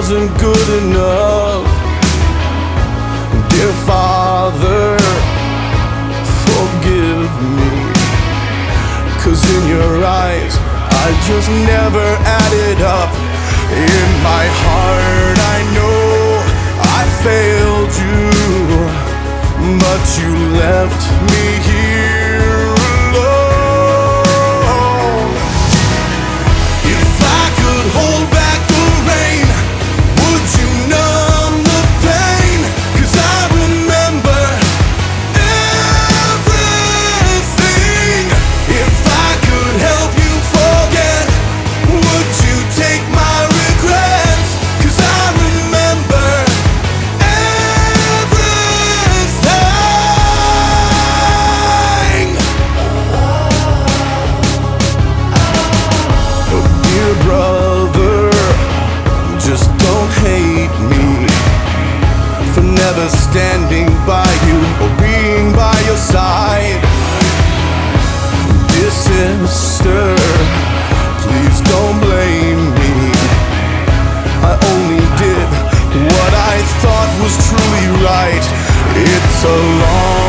wasn't good enough. Dear Father, forgive me, 'cause in your eyes I just never added up. In my heart I know I failed you, but you left me here alone. If I could hold back the rain, would you numb the pain? 'Cause I remember everything. If I could help you forget, would you take my regrets? 'Cause I remember everything. Oh, dear brother, just don't hate me for never standing by you or being by your side. Dear sister, please don't blame me. I only did what I thought was truly right. It's a long